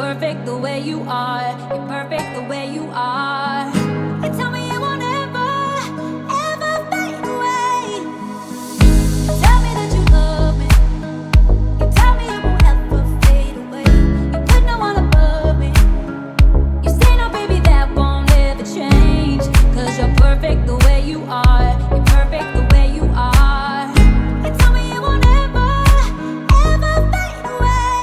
perfect the way you are. You're perfect the way you are. You tell me it won't ever, ever fade away. You tell me that you love me. You tell me it won't ever fade away. You put no one above me. You say no, baby, that won't ever change. 'Cause you're perfect the way you are. You're perfect the way you are. You tell me it won't ever, ever fade away.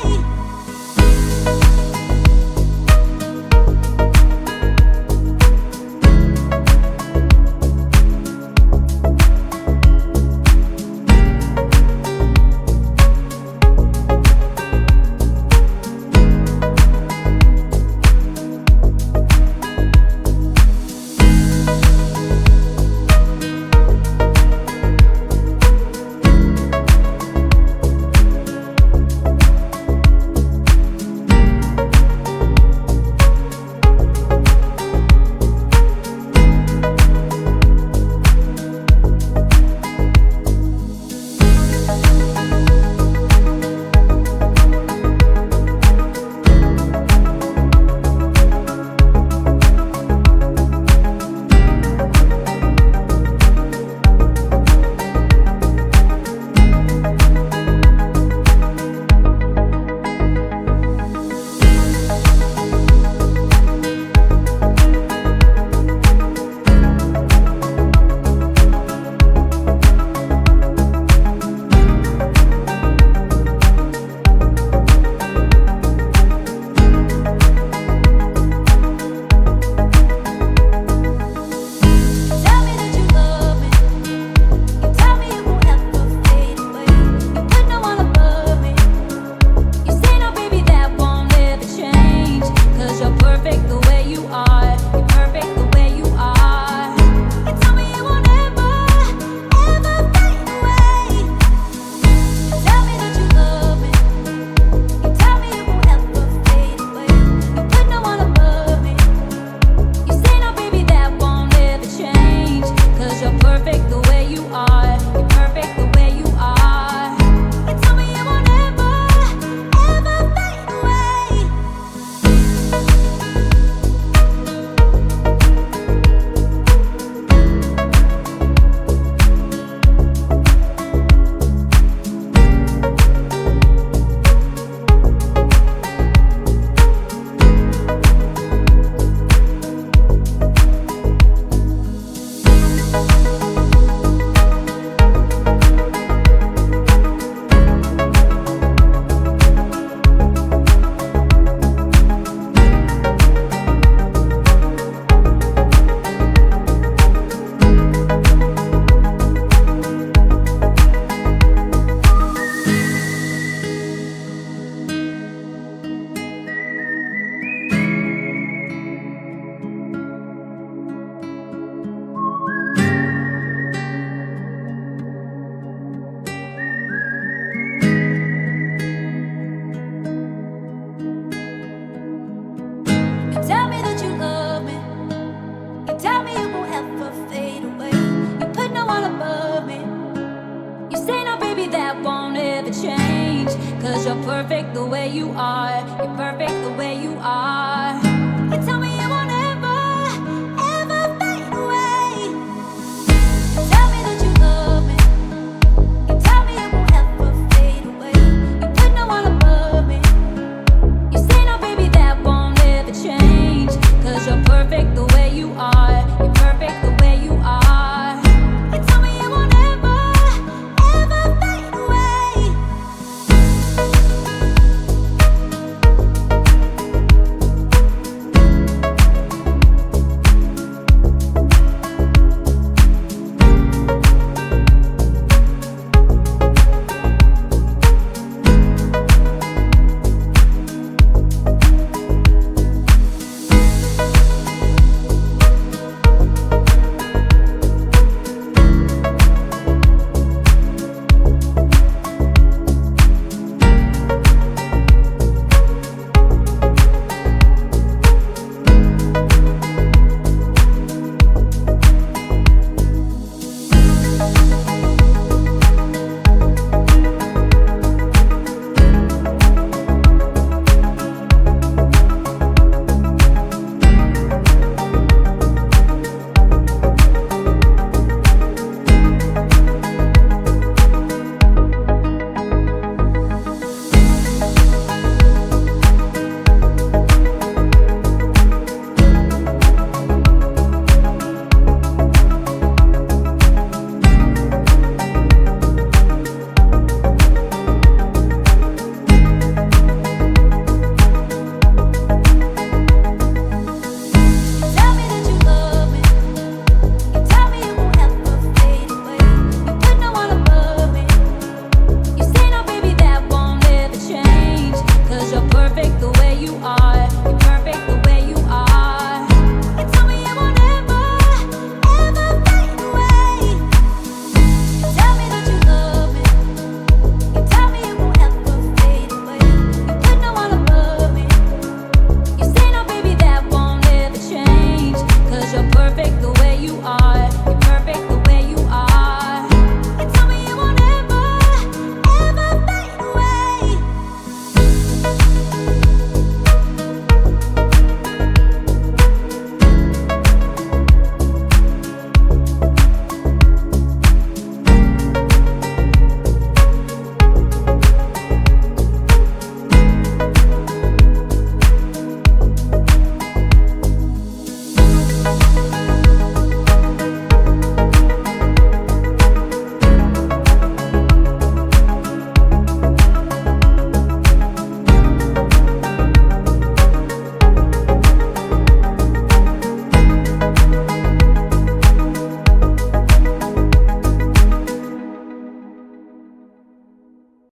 Tell me that you love me. You tell me it won't ever fade away. You put no one above me. You say no, baby, that won't ever change. 'Cause you're perfect the way you are. You're perfect the way you are.